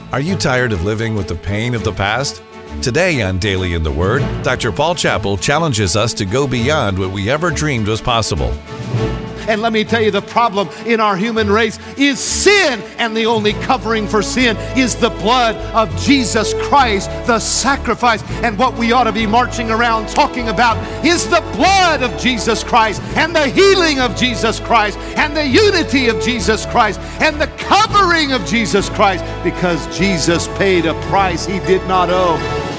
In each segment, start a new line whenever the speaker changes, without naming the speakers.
Are you tired of living with the pain of the past? Today on Daily in the Word, Dr. Paul Chappell challenges us to go beyond what we ever dreamed was possible.
And let me tell you, the problem in our human race is sin, and the only covering for sin is the blood of Jesus Christ, the sacrifice. And what we ought to be marching around talking about is the blood of Jesus Christ, and the healing of Jesus Christ, and the unity of Jesus Christ, and the covering of Jesus Christ, because Jesus paid a price he did not owe.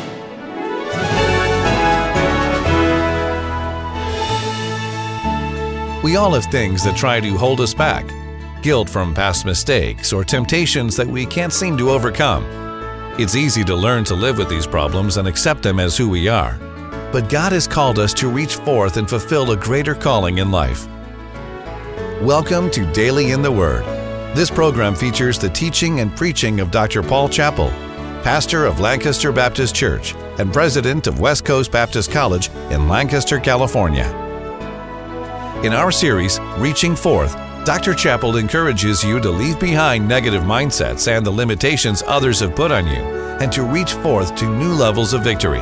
We all have things that try to hold us back. Guilt from past mistakes or temptations that we can't seem to overcome. It's easy to learn to live with these problems and accept them as who we are. But God has called us to reach forth and fulfill a greater calling in life. Welcome to Daily in the Word. This program features the teaching and preaching of Dr. Paul Chappell, pastor of Lancaster Baptist Church and president of West Coast Baptist College in Lancaster, California. In our series, Reaching Forth, Dr. Chappell encourages you to leave behind negative mindsets and the limitations others have put on you, and to reach forth to new levels of victory.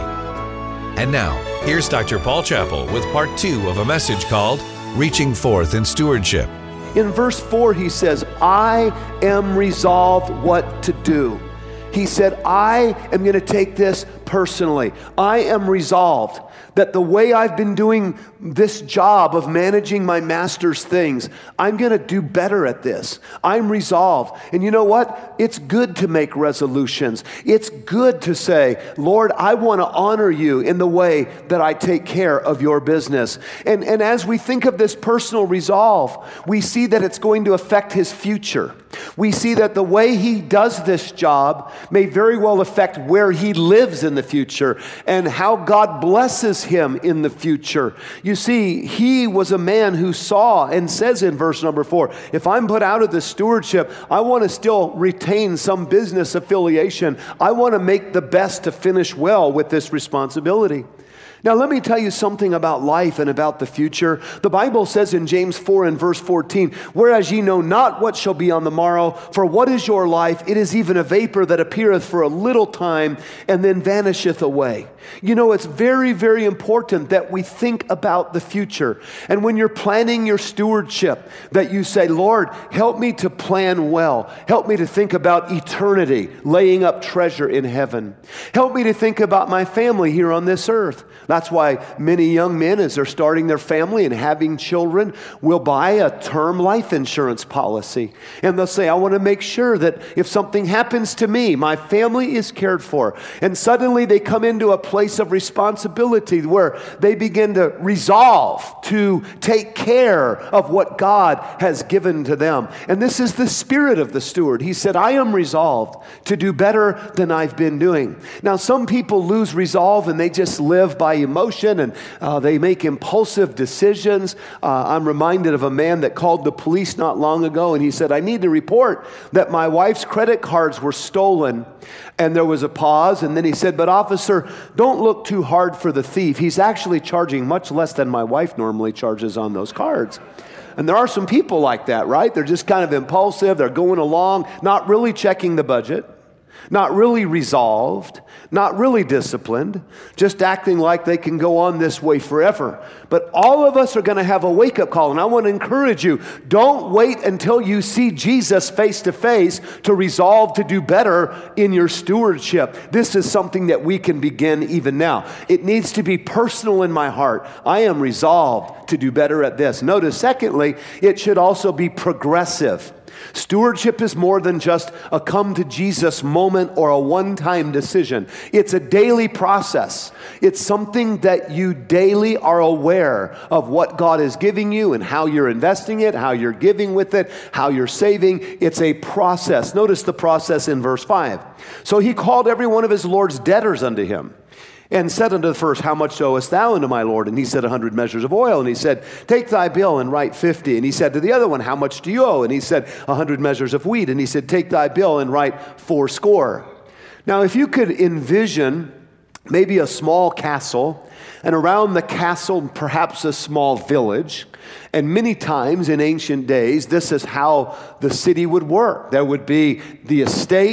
And now, here's Dr. Paul Chappell with part 2 of a message called Reaching Forth in Stewardship.
In verse 4, he says, I am resolved what to do. He said, I am going to take this personally. I am resolved that the way I've been doing this job of managing my master's things, I'm going to do better at this. I'm resolved. And you know what? It's good to make resolutions. It's good to say, Lord, I want to honor you in the way that I take care of your business. And as we think of this personal resolve, we see that it's going to affect his future. We see that the way he does this job may very well affect where he lives in the future and how God blesses him in the future. You see, he was a man who saw and says in verse number 4, if I'm put out of the stewardship, I want to still retain some business affiliation. I want to make the best to finish well with this responsibility. Now, let me tell you something about life and about the future. The Bible says in James 4 and verse 14, whereas ye know not what shall be on the morrow, for what is your life? It is even a vapor that appeareth for a little time and then vanisheth away. You know, it's very, very important that we think about the future. And when you're planning your stewardship, that you say, Lord, help me to plan well. Help me to think about eternity, laying up treasure in heaven. Help me to think about my family here on this earth. That's why many young men, as they're starting their family and having children, will buy a term life insurance policy. And they'll say, I want to make sure that if something happens to me, my family is cared for. And suddenly they come into a place of responsibility where they begin to resolve to take care of what God has given to them. And this is the spirit of the steward. He said, I am resolved to do better than I've been doing. Now, some people lose resolve and they just live by emotion and they make impulsive decisions. I'm reminded of a man that called the police not long ago and he said, I need to report that my wife's credit cards were stolen. And there was a pause, and then he said, but officer, don't look too hard for the thief. He's actually charging much less than my wife normally charges on those cards. And there are some people like that, right? They're just kind of impulsive. They're going along, not really checking the budget, not really resolved, not really disciplined, just acting like they can go on this way forever. But all of us are going to have a wake-up call, and I want to encourage you, don't wait until you see Jesus face to face to resolve to do better in your stewardship. This is something that we can begin even now. It needs to be personal in my heart. I am resolved to do better at this. Notice, secondly, it should also be progressive. Stewardship is more than just a come to Jesus moment or a one-time decision. It's a daily process. It's something that you daily are aware of what God is giving you and how you're investing it, how you're giving with it, how you're saving. It's a process. Notice the process in verse 5. So he called every one of his Lord's debtors unto him, and said unto the first, how much owest thou unto my Lord? And he said, 100 measures of oil. And he said, take thy bill and write 50. And he said to the other one, how much do you owe? And he said, 100 measures of wheat. And he said, take thy bill and write 80. Now, if you could envision maybe a small castle, and around the castle, perhaps a small village. And many times in ancient days, this is how the city would work. There would be the estate,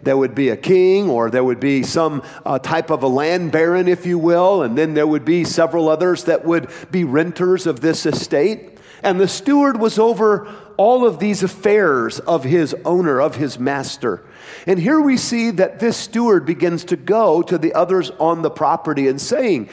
there would be a king, or there would be some type of a land baron, if you will, and then there would be several others that would be renters of this estate. And the steward was over all of these affairs of his owner, of his master. And here we see that this steward begins to go to the others on the property and saying,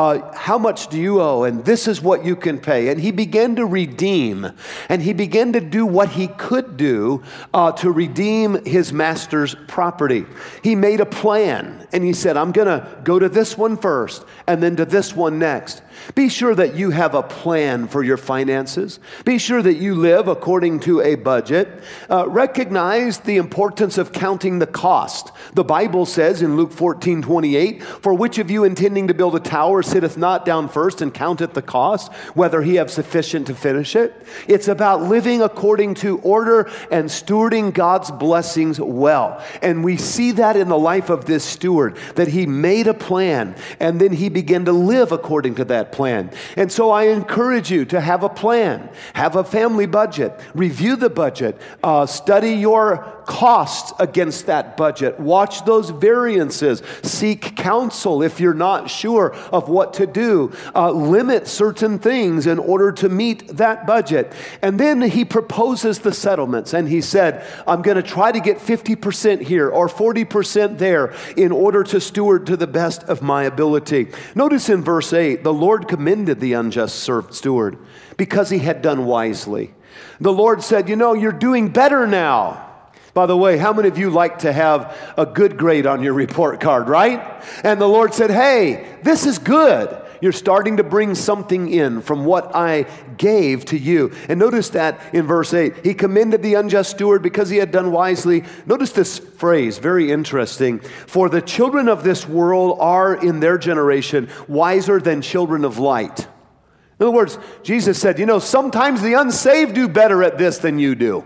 how much do you owe? And this is what you can pay. And he began to redeem, and he began to do what he could do to redeem his master's property. He made a plan, and he said, I'm going to go to this one first, and then to this one next. Be sure that you have a plan for your finances. Be sure that you live according to a budget. Recognize the importance of counting the cost. The Bible says in Luke 14:28, for which of you intending to build a tower sitteth not down first and counteth the cost, whether he have sufficient to finish it? It's about living according to order and stewarding God's blessings well. And we see that in the life of this steward, that he made a plan and then he began to live according to that plan. And so I encourage you to have a plan, have a family budget, review the budget, study your costs against that budget, watch those variances, seek counsel if you're not sure of what to do, limit certain things in order to meet that budget. And then he proposes the settlements, and he said, I'm going to try to get 50% here or 40% there in order to steward to the best of my ability. Notice in verse 8, the Lord commended the unjust steward because he had done wisely. The Lord said, you're doing better now. By the way, how many of you like to have a good grade on your report card, right? And the Lord said, hey, this is good. You're starting to bring something in from what I gave to you. And notice that in verse 8, he commended the unjust steward because he had done wisely. Notice this phrase, very interesting. For the children of this world are in their generation wiser than children of light. In other words, Jesus said, sometimes the unsaved do better at this than you do.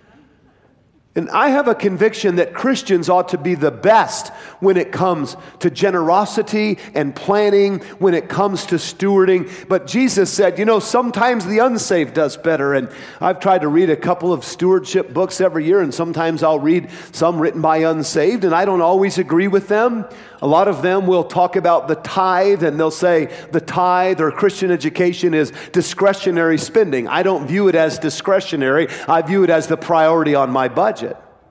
And I have a conviction that Christians ought to be the best when it comes to generosity and planning, when it comes to stewarding. But Jesus said, sometimes the unsaved does better. And I've tried to read a couple of stewardship books every year, and sometimes I'll read some written by unsaved, and I don't always agree with them. A lot of them will talk about the tithe, and they'll say the tithe or Christian education is discretionary spending. I don't view it as discretionary. I view it as the priority on my budget.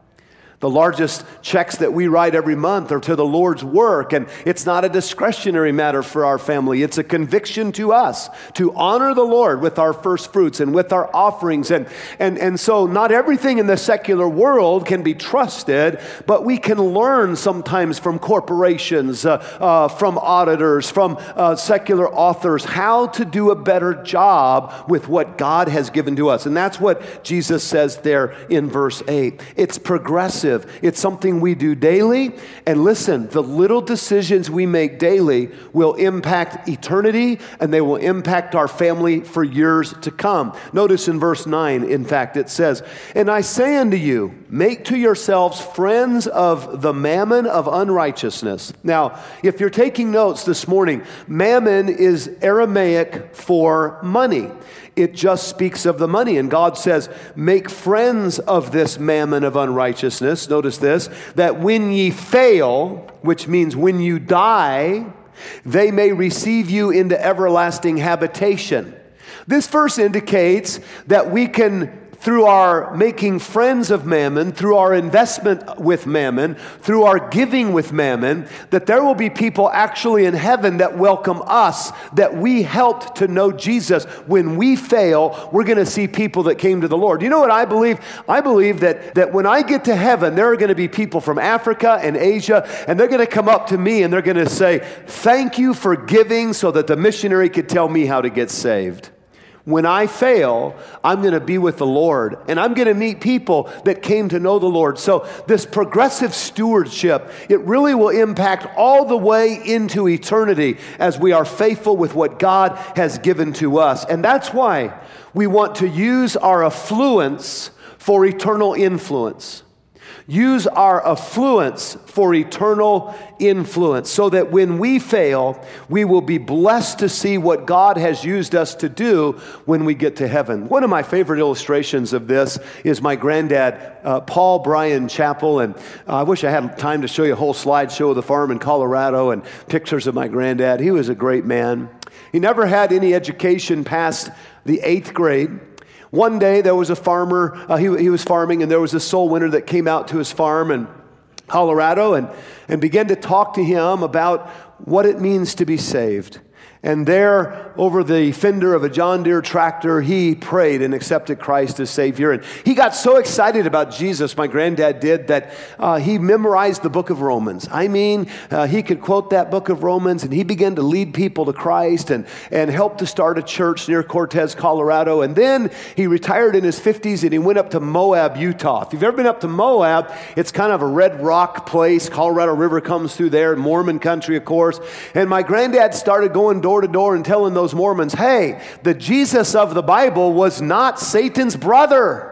The largest checks that we write every month are to the Lord's work, and it's not a discretionary matter for our family. It's a conviction to us to honor the Lord with our first fruits and with our offerings. And so not everything in the secular world can be trusted, but we can learn sometimes from corporations, from auditors, from secular authors, how to do a better job with what God has given to us. And that's what Jesus says there in verse 8. It's progressive. It's something we do daily. And listen, the little decisions we make daily will impact eternity, and they will impact our family for years to come. Notice in verse 9, in fact, it says, and I say unto you, make to yourselves friends of the mammon of unrighteousness. Now, if you're taking notes this morning, mammon is Aramaic for money. It just speaks of the money. And God says, make friends of this mammon of unrighteousness. Notice this, that when ye fail, which means when you die, they may receive you into everlasting habitation. This verse indicates that we can, through our making friends of mammon, through our investment with mammon, through our giving with mammon, that there will be people actually in heaven that welcome us, that we helped to know Jesus. When we fail, we're going to see people that came to the Lord. You know what I believe? I believe that when I get to heaven, there are going to be people from Africa and Asia, and they're going to come up to me and they're going to say, thank you for giving so that the missionary could tell me how to get saved. When I fail, I'm going to be with the Lord, and I'm going to meet people that came to know the Lord. So this progressive stewardship, it really will impact all the way into eternity as we are faithful with what God has given to us. And that's why we want to use our affluence for eternal influence. Use our affluence for eternal influence so that when we fail, we will be blessed to see what God has used us to do when we get to heaven. One of my favorite illustrations of this is my granddad, Paul Bryan Chappell. And I wish I had time to show you a whole slideshow of the farm in Colorado and pictures of my granddad. He was a great man. He never had any education past the 8th grade. One day there was a farmer, he was farming, and there was a soul winner that came out to his farm in Colorado and began to talk to him about what it means to be saved. And there, over the fender of a John Deere tractor, he prayed and accepted Christ as Savior. And he got so excited about Jesus, my granddad did, that he memorized the book of Romans. I mean, he could quote that book of Romans, and he began to lead people to Christ and help to start a church near Cortez, Colorado. And then he retired in his 50s, and he went up to Moab, Utah. If you've ever been up to Moab, it's kind of a red rock place. Colorado River comes through there, Mormon country, of course. And my granddad started going door to door and telling those Mormons, hey, the Jesus of the Bible was not Satan's brother.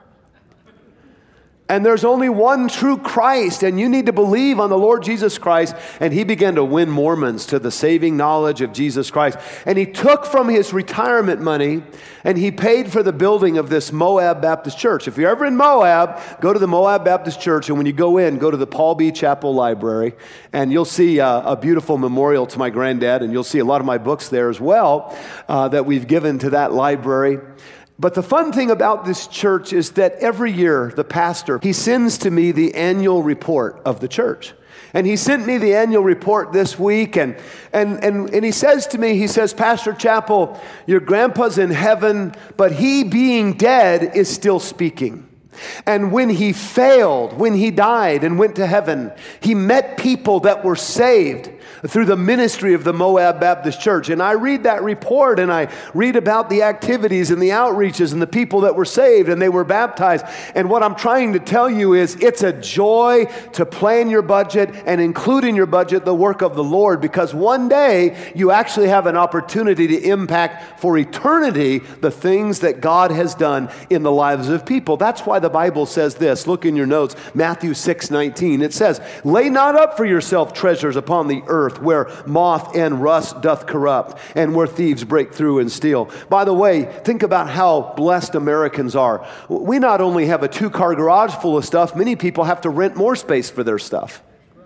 And there's only one true Christ, and you need to believe on the Lord Jesus Christ. And he began to win Mormons to the saving knowledge of Jesus Christ. And he took from his retirement money, and he paid for the building of this Moab Baptist Church. If you're ever in Moab, go to the Moab Baptist Church, and when you go in, go to the Paul B. Chappell Library, and you'll see a beautiful memorial to my granddad, and you'll see a lot of my books there as well that we've given to that library. But the fun thing about this church is that every year, the pastor, he sends to me the annual report of the church. And he sent me the annual report this week, and he says to me, he says, Pastor Chappell, your grandpa's in heaven, but he being dead is still speaking. And when he failed, when he died and went to heaven, he met people that were saved through the ministry of the Moab Baptist Church. And I read that report, and I read about the activities and the outreaches and the people that were saved and they were baptized. And what I'm trying to tell you is it's a joy to plan your budget and include in your budget the work of the Lord, because one day you actually have an opportunity to impact for eternity the things that God has done in the lives of people. That's why the Bible says this. Look in your notes, Matthew 6:19. It says, lay not up for yourself treasures upon the earth, where moth and rust doth corrupt, and where thieves break through and steal. By the way, think about how blessed Americans are. We not only have a 2-car garage full of stuff, many people have to rent more space for their stuff.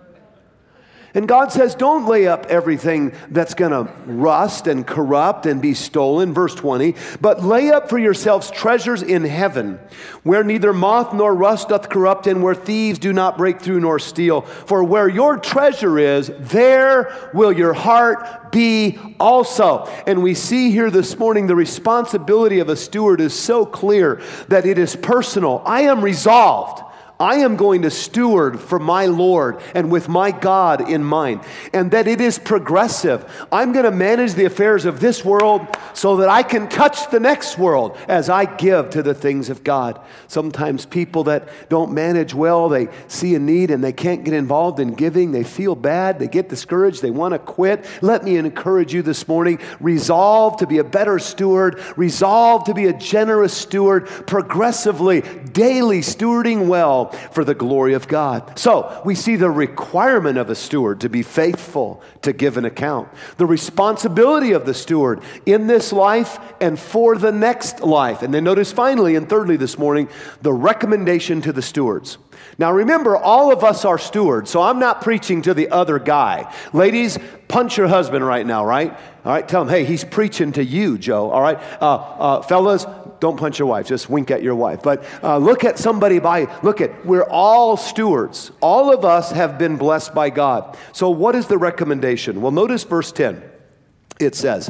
And God says, don't lay up everything that's going to rust and corrupt and be stolen, verse 20, but lay up for yourselves treasures in heaven, where neither moth nor rust doth corrupt, and where thieves do not break through nor steal. For where your treasure is, there will your heart be also. And we see here this morning the responsibility of a steward is so clear that it is personal. I am resolved. I am going to steward for my Lord and with my God in mind. And that it is progressive. I'm going to manage the affairs of this world so that I can touch the next world as I give to the things of God. Sometimes people that don't manage well, they see a need and they can't get involved in giving. They feel bad. They get discouraged. They want to quit. Let me encourage you this morning. Resolve to be a better steward. Resolve to be a generous steward. Progressively, daily stewarding well for the glory of God. So we see the requirement of a steward to be faithful, to give an account. The responsibility of the steward in this life and for the next life. And then notice finally and thirdly this morning, the recommendation to the stewards. Now remember, all of us are stewards, so I'm not preaching to the other guy. Ladies, punch your husband right now, right? All right, tell him, hey, he's preaching to you, Joe, all right? Fellas, don't punch your wife, just wink at your wife. But look at somebody we're all stewards. All of us have been blessed by God. So what is the recommendation? Well, notice verse 10. It says,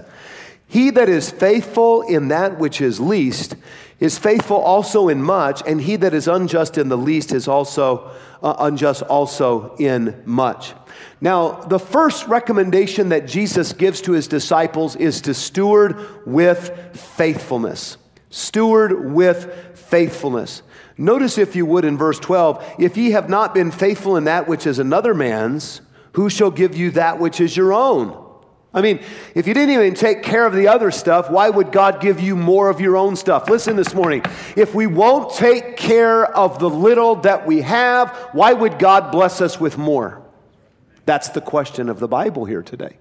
he that is faithful in that which is least is faithful also in much, and he that is unjust in the least is also unjust also in much. Now, the first recommendation that Jesus gives to his disciples is to steward with faithfulness. Steward with faithfulness. Notice, if you would, in verse 12, if ye have not been faithful in that which is another man's, who shall give you that which is your own? I mean, if you didn't even take care of the other stuff, why would God give you more of your own stuff? Listen this morning. If we won't take care of the little that we have, why would God bless us with more? That's the question of the Bible here today.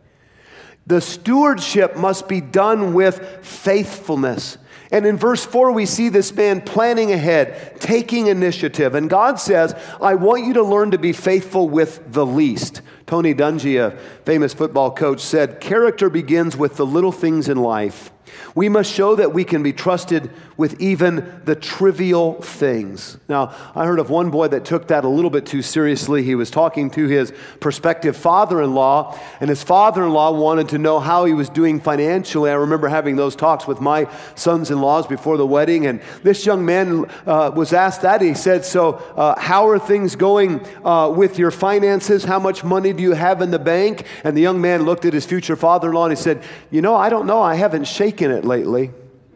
The stewardship must be done with faithfulness. And in verse 4, we see this man planning ahead, taking initiative. And God says, I want you to learn to be faithful with the least. Tony Dungy, a famous football coach, said, character begins with the little things in life. We must show that we can be trusted with even the trivial things. Now, I heard of one boy that took that a little bit too seriously. He was talking to his prospective father-in-law, and his father-in-law wanted to know how he was doing financially. I remember having those talks with my sons-in-laws before the wedding, and this young man was asked that. He said, so how are things going with your finances? How much money do you have in the bank? And the young man looked at his future father-in-law and he said, I don't know. I haven't shaken it lately.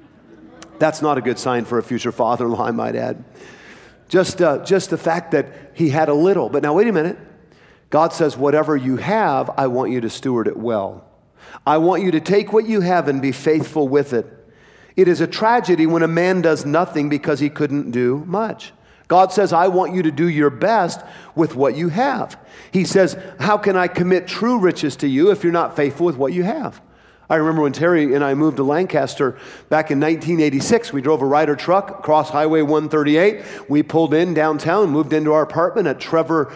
That's not a good sign for a future father-in-law, I might add. Just the fact that he had a little. But now wait a minute. God says, whatever you have, I want you to steward it well. I want you to take what you have and be faithful with it. It is a tragedy when a man does nothing because he couldn't do much. God says, I want you to do your best with what you have. He says, how can I commit true riches to you if you're not faithful with what you have? I remember when Terry and I moved to Lancaster back in 1986, we drove a Ryder truck across Highway 138. We pulled in downtown, moved into our apartment at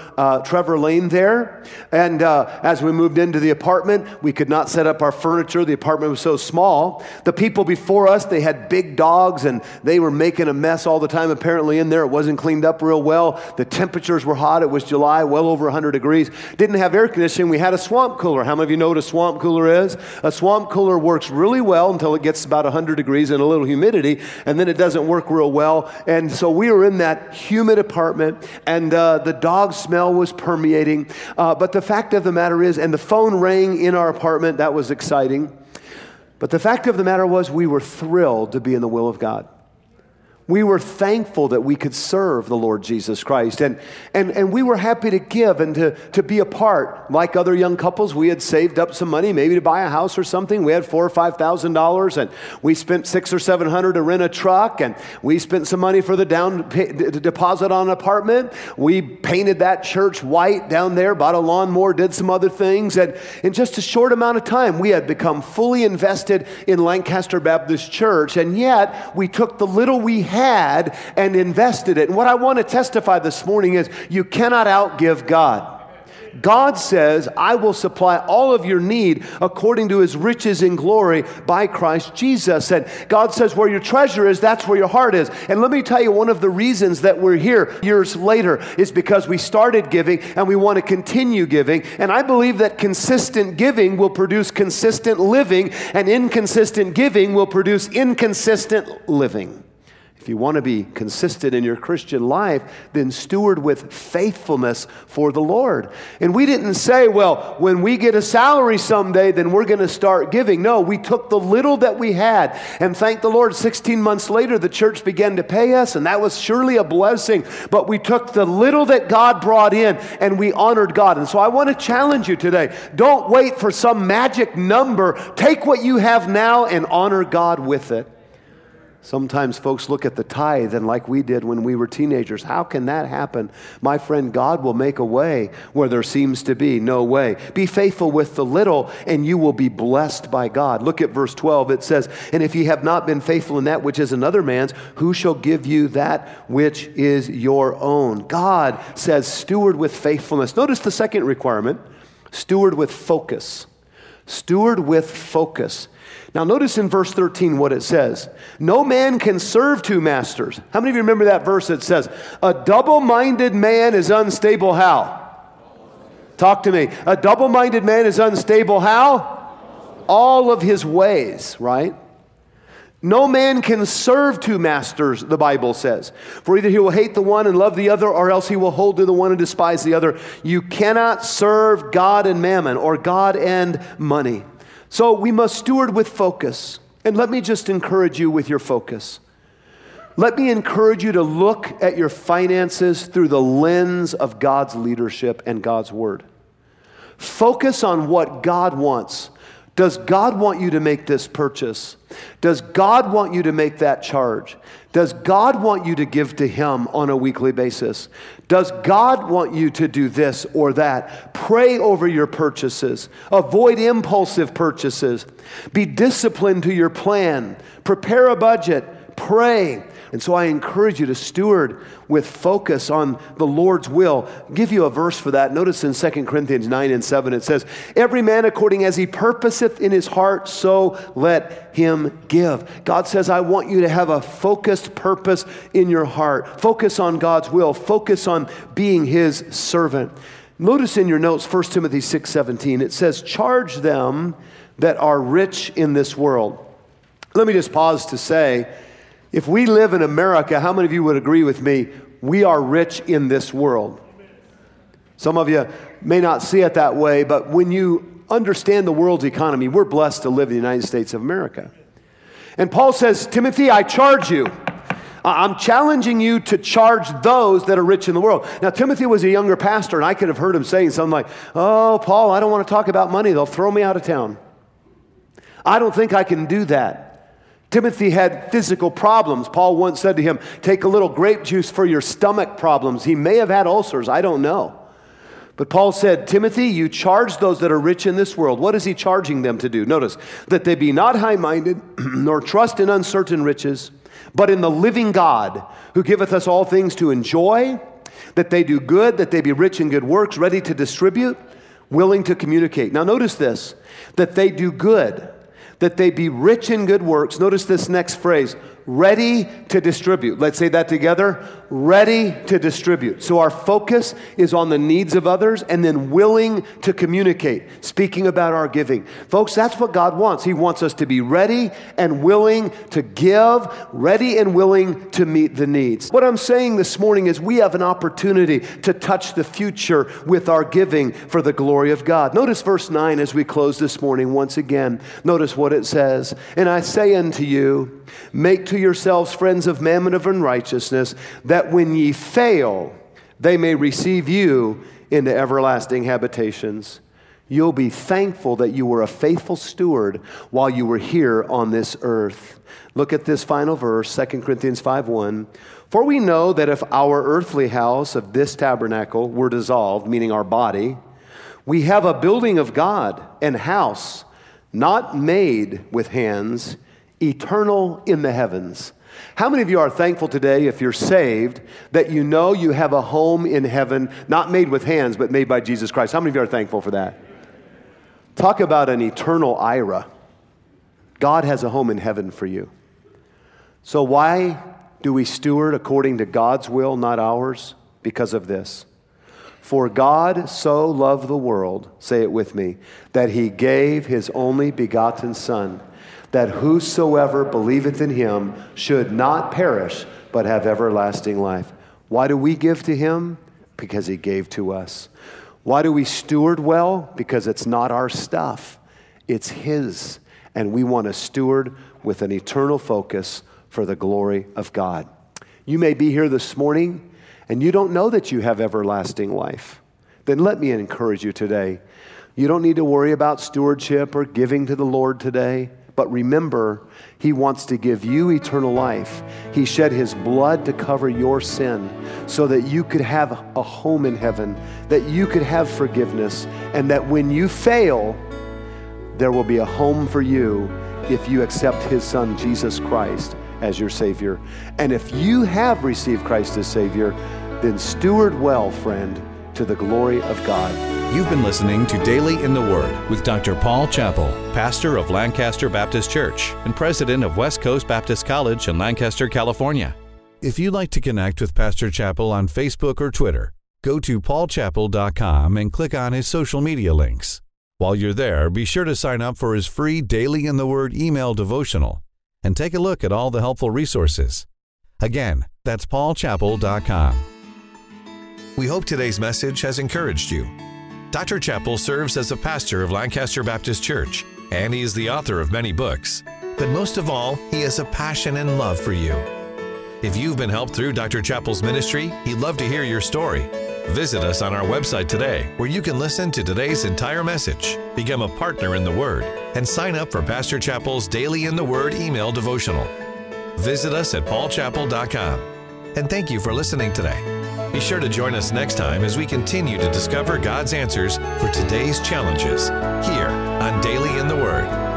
Trevor Lane there. And as we moved into the apartment, we could not set up our furniture. The apartment was so small. The people before us, they had big dogs and they were making a mess all the time apparently in there. It wasn't cleaned up real well. The temperatures were hot. It was July, well over 100 degrees. Didn't have air conditioning. We had a swamp cooler. How many of you know what a swamp cooler is? A swamp cooler works really well until it gets about 100 degrees and a little humidity, and then it doesn't work real well. And so we were in that humid apartment, and the dog smell was permeating. But the fact of the matter is, and the phone rang in our apartment, that was exciting. But the fact of the matter was, we were thrilled to be in the will of God. We were thankful that we could serve the Lord Jesus Christ. And we were happy to give and to be a part. Like other young couples, we had saved up some money, maybe to buy a house or something. We had $4,000 or $5,000, and we spent $600 or $700 to rent a truck, and we spent some money for the deposit on an apartment. We painted that church white down there, bought a lawnmower, did some other things, and in just a short amount of time, we had become fully invested in Lancaster Baptist Church, and yet we took the little we had and invested it. And what I want to testify this morning is you cannot outgive God. God says, I will supply all of your need according to his riches in glory by Christ Jesus. And God says, where your treasure is, that's where your heart is. And let me tell you, one of the reasons that we're here years later is because we started giving and we want to continue giving. And I believe that consistent giving will produce consistent living, and inconsistent giving will produce inconsistent living. If you want to be consistent in your Christian life, then steward with faithfulness for the Lord. And we didn't say, well, when we get a salary someday, then we're going to start giving. No, we took the little that we had. And thank the Lord, 16 months later, the church began to pay us, and that was surely a blessing. But we took the little that God brought in, and we honored God. And so I want to challenge you today. Don't wait for some magic number. Take what you have now and honor God with it. Sometimes folks look at the tithe and like we did when we were teenagers, how can that happen? My friend, God will make a way where there seems to be no way. Be faithful with the little and you will be blessed by God. Look at verse 12. It says, and if ye have not been faithful in that which is another man's, who shall give you that which is your own? God says steward with faithfulness. Notice the second requirement, steward with focus. Steward with focus. Now notice in verse 13 what it says. No man can serve two masters. How many of you remember that verse that says, a double-minded man is unstable how? Talk to me. A double-minded man is unstable how? All of his ways, right? No man can serve two masters, the Bible says. For either he will hate the one and love the other, or else he will hold to the one and despise the other. You cannot serve God and mammon, or God and money. So we must steward with focus. And let me just encourage you with your focus. Let me encourage you to look at your finances through the lens of God's leadership and God's word. Focus on what God wants. Does God want you to make this purchase? Does God want you to make that charge? Does God want you to give to Him on a weekly basis? Does God want you to do this or that? Pray over your purchases. Avoid impulsive purchases. Be disciplined to your plan. Prepare a budget. Pray. And so I encourage you to steward with focus on the Lord's will. I'll give you a verse for that. Notice in 2 Corinthians 9 and 7, it says, every man according as he purposeth in his heart, so let him give. God says, I want you to have a focused purpose in your heart. Focus on God's will. Focus on being His servant. Notice in your notes, 1 Timothy 6:17, it says, charge them that are rich in this world. Let me just pause to say, if we live in America, how many of you would agree with me, we are rich in this world? Some of you may not see it that way, but when you understand the world's economy, we're blessed to live in the United States of America. And Paul says, Timothy, I charge you. I'm challenging you to charge those that are rich in the world. Now, Timothy was a younger pastor, and I could have heard him saying something like, oh, Paul, I don't want to talk about money. They'll throw me out of town. I don't think I can do that. Timothy had physical problems. Paul once said to him, take a little grape juice for your stomach problems. He may have had ulcers. I don't know. But Paul said, Timothy, you charge those that are rich in this world. What is he charging them to do? Notice, that they be not high-minded, nor trust in uncertain riches, but in the living God, who giveth us all things to enjoy, that they do good, that they be rich in good works, ready to distribute, willing to communicate. Now notice this, that they do good, that they be rich in good works. Notice this next phrase, ready to distribute. Let's say that together, ready to distribute. So our focus is on the needs of others and then willing to communicate, speaking about our giving. Folks, that's what God wants. He wants us to be ready and willing to give, ready and willing to meet the needs. What I'm saying this morning is we have an opportunity to touch the future with our giving for the glory of God. Notice verse 9 as we close this morning once again. Notice what it says. And I say unto you, make to yourselves friends of mammon of unrighteousness, that when ye fail, they may receive you into everlasting habitations. You'll be thankful that you were a faithful steward while you were here on this earth. Look at this final verse, 2 Corinthians 5:1. For we know that if our earthly house of this tabernacle were dissolved, meaning our body, we have a building of God, an house not made with hands, eternal in the heavens. How many of you are thankful today, if you're saved, that you know you have a home in heaven, not made with hands, but made by Jesus Christ? How many of you are thankful for that? Talk about an eternal IRA. God has a home in heaven for you. So why do we steward according to God's will, not ours? Because of this. For God so loved the world, say it with me, that He gave His only begotten Son, that whosoever believeth in Him should not perish, but have everlasting life. Why do we give to Him? Because He gave to us. Why do we steward well? Because it's not our stuff. It's His. And we want to steward with an eternal focus for the glory of God. You may be here this morning and you don't know that you have everlasting life. Then let me encourage you today. You don't need to worry about stewardship or giving to the Lord today. But remember, He wants to give you eternal life. He shed His blood to cover your sin so that you could have a home in heaven, that you could have forgiveness, and that when you fail, there will be a home for you if you accept His Son, Jesus Christ, as your Savior. And if you have received Christ as Savior, then steward well, friend, to the glory of God.
You've been listening to Daily in the Word with Dr. Paul Chappell, pastor of Lancaster Baptist Church and president of West Coast Baptist College in Lancaster, California. If you'd like to connect with Pastor Chappell on Facebook or Twitter, go to paulchappell.com and click on his social media links. While you're there, be sure to sign up for his free Daily in the Word email devotional and take a look at all the helpful resources. Again, that's paulchappell.com. We hope today's message has encouraged you. Dr. Chappell serves as a pastor of Lancaster Baptist Church, and he is the author of many books. But most of all, he has a passion and love for you. If you've been helped through Dr. Chappell's ministry, he'd love to hear your story. Visit us on our website today, where you can listen to today's entire message, become a partner in the Word, and sign up for Pastor Chappell's Daily in the Word email devotional. Visit us at paulchappell.com. And thank you for listening today. Be sure to join us next time as we continue to discover God's answers for today's challenges here on Daily in the Word.